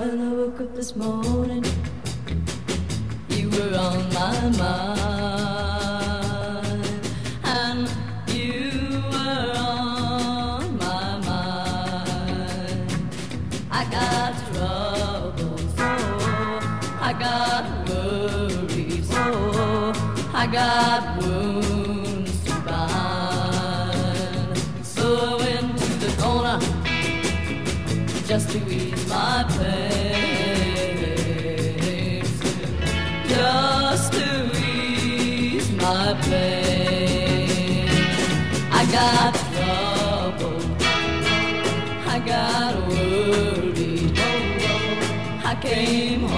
when I woke up this morning, you were on my mind, and you were on my mind. I got trouble, so I got worries, so I got wounds to bind. So I went to the corner just to ease my pain, just to ease my pain. I got trouble, I got worried, I came